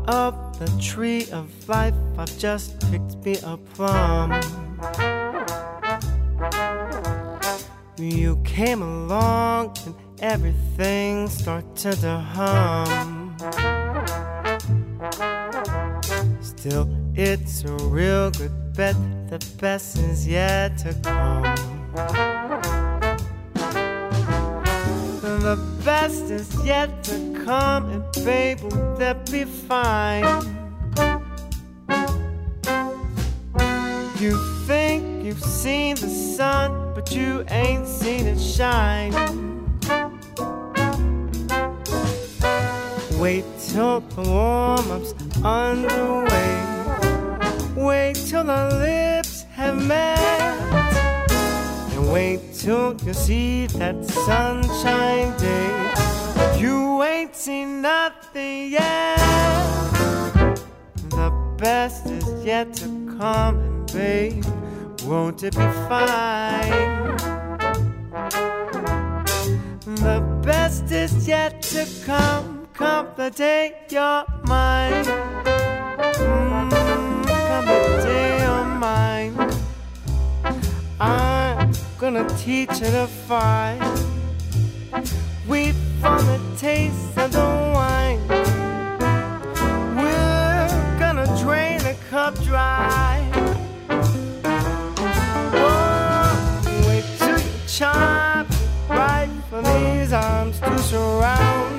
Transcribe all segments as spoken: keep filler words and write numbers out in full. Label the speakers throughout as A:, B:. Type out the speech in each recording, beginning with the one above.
A: of the tree of life, I've just picked me a plum. You came along and everything started to hum. Still, it's a real good bet, the best is yet to come. The best is yet to come, and babe, will that be fine? You think you've seen the sun, but you ain't seen it shine. Wait till the warm-up's underway. Wait till our lips have met. And wait till you see that sunshine day. You ain't seen nothing yet. The best is yet to come, and babe, won't it be fine? The best is yet to come, come the day you're mine. Mm, come the day you're mine. I'm gonna teach her to fight. Weep on the taste of the wine. We're gonna drain the cup dry. Oh, wait till you chop right for these arms to surround.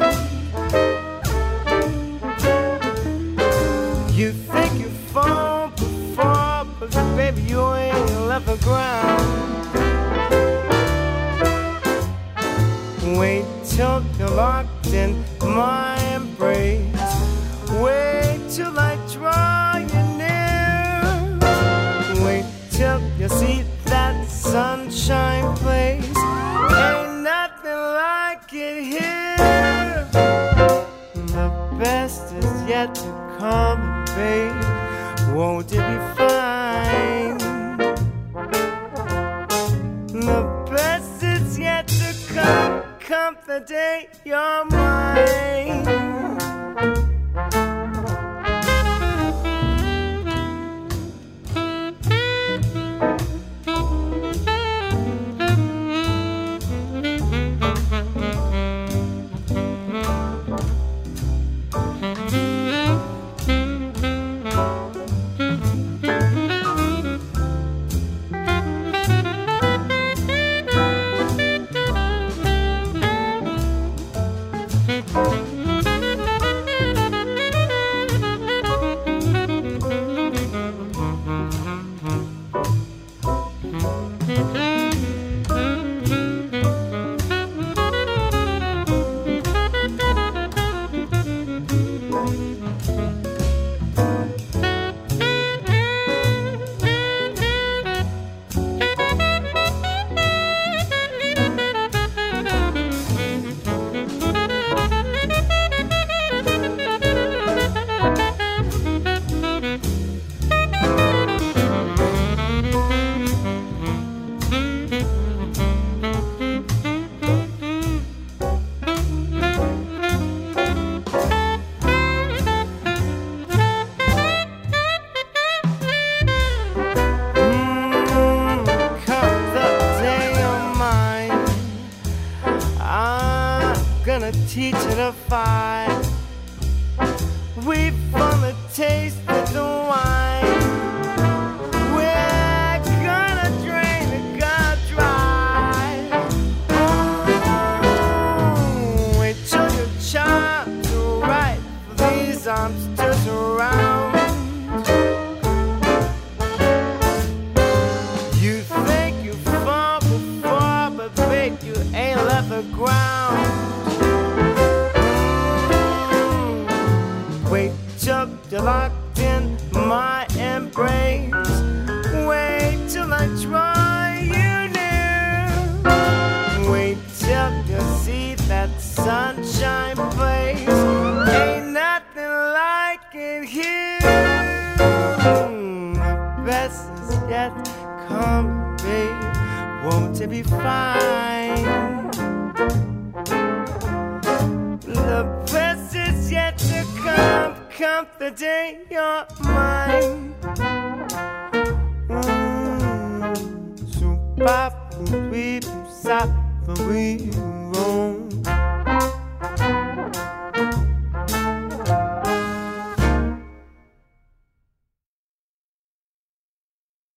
A: You think you fall before, but baby, you ain't left the ground. Wait till you're locked in my embrace. Wait till I draw you near. Wait till you see that sunshine place. Ain't nothing like it here. The best is yet to come, babe, won't it be fine? The best is yet to come, come the day you're mine. Teach her to fight. Weep on the taste of the wine. We're gonna drain the cup dry. Oh, wait till your child's right for these arms to surround. You think you fall before, but babe, you ain't left the ground. Wait till you're locked in my embrace. Wait till I draw you near. Wait till you see that sunshine place. Ain't nothing like it here. The best is yet to come, babe, won't it be fine? The best is yet to come, come the day you're mine. Mm, so pop, we stop, we roll.